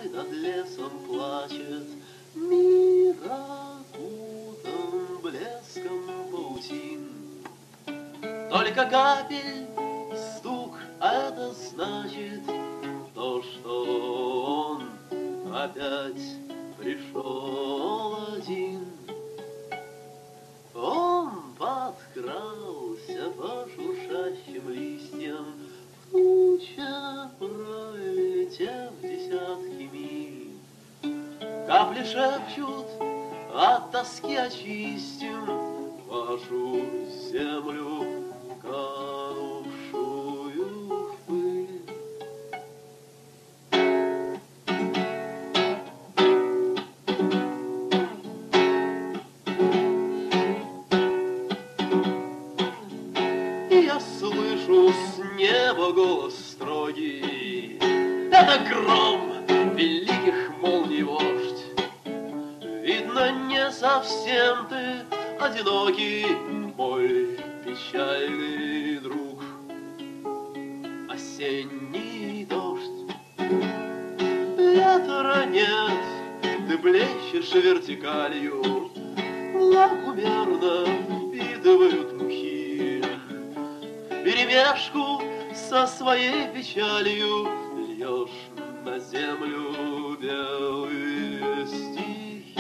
зимой над лесом плачет, мир окутан блеском паутин. Только капель стук, а это значит то, что он опять пришел один. Он подкрался по шуршащим листьям, в тучах пролетев десятки миль. Капли шепчут, от тоски очистим вашу землю, канувшую в пыль. Я слышу с неба голос строгий, это гром великих молний вождь. Видно, не совсем ты одинокий, мой печальный друг. Осенний дождь, ветра нет, ты блещешь вертикалью, лагумерно впитывают мухи. Вперемешку со своей печалью льешь на землю белые стихи.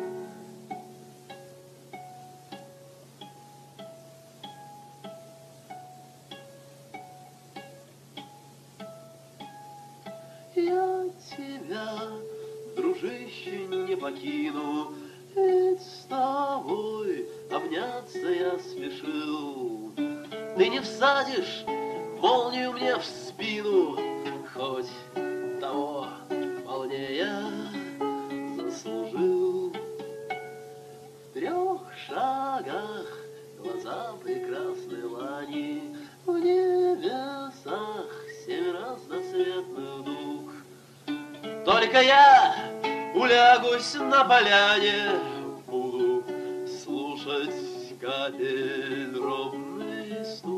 Я тебя, дружище, не покину, ведь с тобой обняться я спешил. Ты не всадишь молнию мне в спину, хоть того вполне я заслужил. В 3 шагах глаза прекрасной лани, в небесах 7 разноцветных дух. Только я улягусь на поляне, буду слушать капель дробный стук.